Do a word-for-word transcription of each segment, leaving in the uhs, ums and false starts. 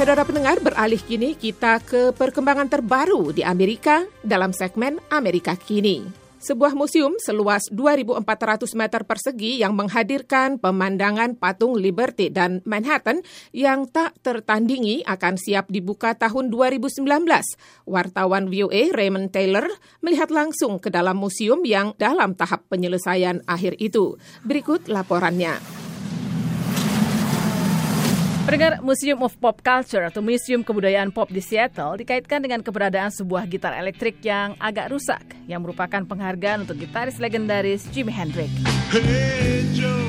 Saudara pendengar, beralih kini kita ke perkembangan terbaru di Amerika dalam segmen Amerika Kini. Sebuah museum seluas dua ribu empat ratus meter persegi yang menghadirkan pemandangan patung Liberty dan Manhattan yang tak tertandingi akan siap dibuka tahun dua ribu sembilan belas. Wartawan V O A Raymond Taylor melihat langsung ke dalam museum yang dalam tahap penyelesaian akhir itu. Berikut laporannya. Pendengar, Museum of Pop Culture atau Museum Kebudayaan Pop di Seattle dikaitkan dengan keberadaan sebuah gitar elektrik yang agak rusak, yang merupakan penghargaan untuk gitaris legendaris Jimi Hendrix. Hey Joe,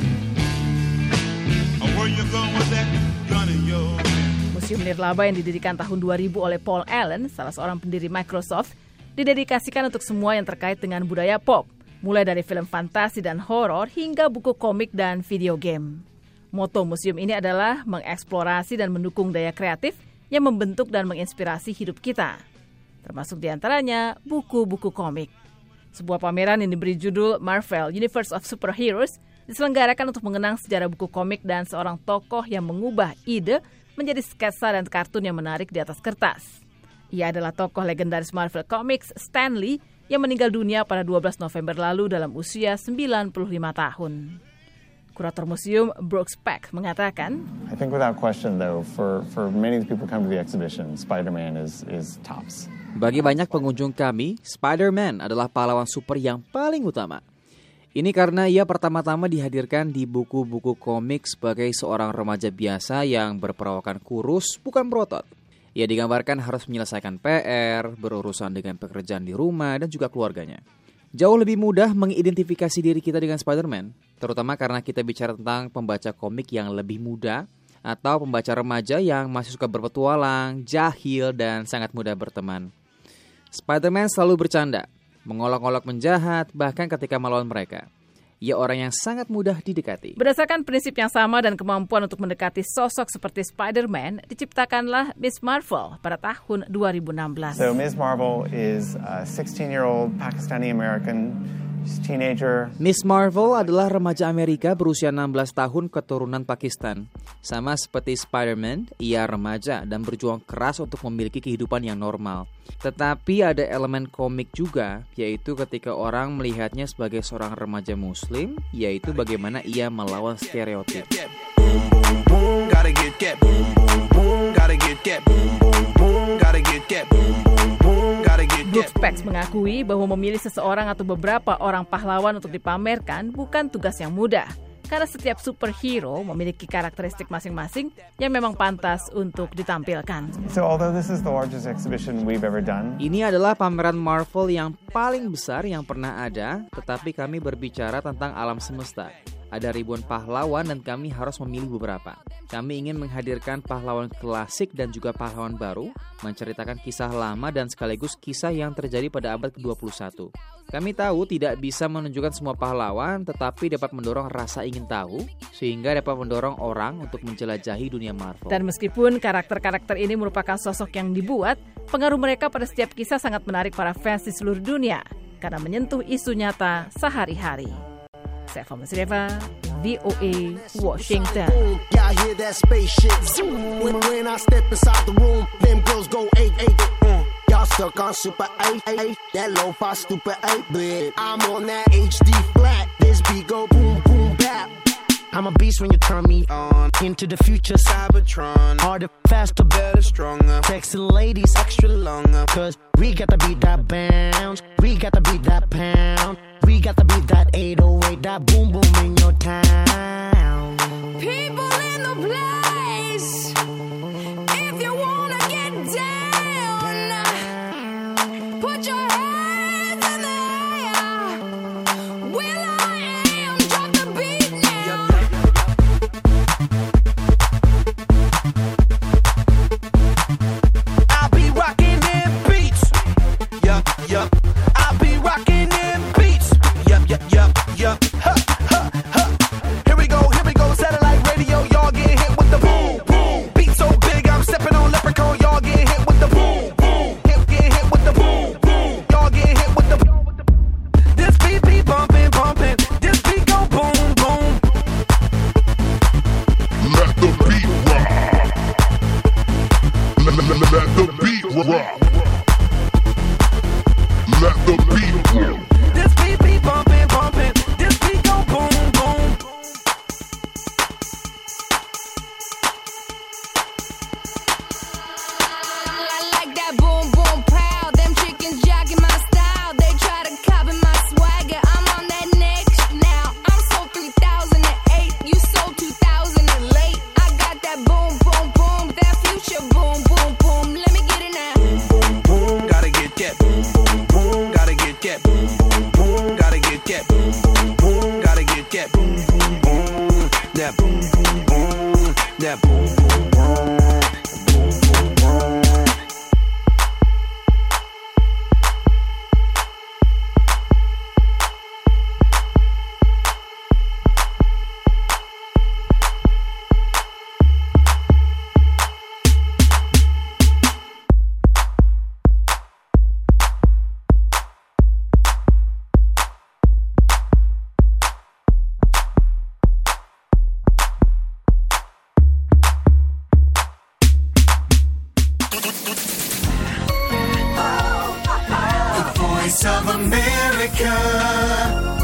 where you going with that gun of yours? Museum nirlaba yang didirikan tahun dua ribu oleh Paul Allen, salah seorang pendiri Microsoft, didedikasikan untuk semua yang terkait dengan budaya pop, mulai dari film fantasi dan horor hingga buku komik dan video game. Moto museum ini adalah mengeksplorasi dan mendukung daya kreatif yang membentuk dan menginspirasi hidup kita, termasuk diantaranya buku-buku komik. Sebuah pameran yang diberi judul Marvel Universe of Superheroes diselenggarakan untuk mengenang sejarah buku komik dan seorang tokoh yang mengubah ide menjadi sketsa dan kartun yang menarik di atas kertas. Ia adalah tokoh legendaris Marvel Comics Stan Lee yang meninggal dunia pada dua belas November lalu dalam usia sembilan puluh lima tahun. Kurator museum Brooks Peck mengatakan, I think without question though, for for many of the people who come to the exhibition, Spider-Man is is tops. Bagi banyak pengunjung kami, Spider-Man adalah pahlawan super yang paling utama. Ini karena ia pertama-tama dihadirkan di buku-buku komik sebagai seorang remaja biasa yang berperawakan kurus, bukan berotot. Ia digambarkan harus menyelesaikan P R, berurusan dengan pekerjaan di rumah dan juga keluarganya. Jauh lebih mudah mengidentifikasi diri kita dengan Spider-Man, terutama karena kita bicara tentang pembaca komik yang lebih muda atau pembaca remaja yang masih suka berpetualang, jahil, dan sangat mudah berteman. Spider-Man selalu bercanda, mengolok-olok penjahat, bahkan ketika melawan mereka. Ia orang yang sangat mudah didekati. Berdasarkan prinsip yang sama dan kemampuan untuk mendekati sosok seperti Spider-Man, diciptakanlah Miss Marvel pada tahun dua ribu enam belas. So Miss Marvel is a sixteen-year-old Pakistani-American teenager. Miss Marvel adalah remaja Amerika berusia enam belas tahun keturunan Pakistan. Sama seperti Spider-Man, ia remaja dan berjuang keras untuk memiliki kehidupan yang normal. Tetapi ada elemen komik juga, yaitu ketika orang melihatnya sebagai seorang remaja muslim, yaitu bagaimana ia melawan stereotip. Brooks Peck mengakui bahwa memilih seseorang atau beberapa orang pahlawan untuk dipamerkan bukan tugas yang mudah, karena setiap superhero memiliki karakteristik masing-masing yang memang pantas untuk ditampilkan. So although this is the largest exhibition we've ever done, ini adalah pameran Marvel yang paling besar yang pernah ada, tetapi kami berbicara tentang alam semesta. Ada ribuan pahlawan dan kami harus memilih beberapa. Kami ingin menghadirkan pahlawan klasik dan juga pahlawan baru, menceritakan kisah lama dan sekaligus kisah yang terjadi pada abad kedua puluh satu. Kami tahu tidak bisa menunjukkan semua pahlawan, tetapi dapat mendorong rasa ingin tahu, sehingga dapat mendorong orang untuk menjelajahi dunia Marvel. Dan meskipun karakter-karakter ini merupakan sosok yang dibuat, pengaruh mereka pada setiap kisah sangat menarik para fans di seluruh dunia, karena menyentuh isu nyata sehari-hari. Saya Fama Sireva, V O A, Washington. Y'all hear that spaceship zoom when, when I step inside the room, them girls go eight eight. Mm. Y'all stuck on super eight eight, that lo-fi stupid eight bit. I'm on that H D flat, this beat go boom boom bap. I'm a beast when you turn me on. Into the future, Cybertron. Harder, faster, better, stronger. Sexy ladies, extra longer. Cause we got to beat that bounce. We got to beat that pound. We got to beat that eight oh eight, that boom boom in your town. People in the place, if you wanna get down, put your hands in the air. Will I am, drop the beat now. I'll be rocking them beats. Yup, yup. I'll be rocking them beats. Yup, yup, yup, yup. Ha, ha, ha. Here we go, here we go. Satellite radio, y'all get hit with the boom, boom. Beats That boom, boom, boom. That boom, boom, boom. Boom, boom, boom. Voice of America.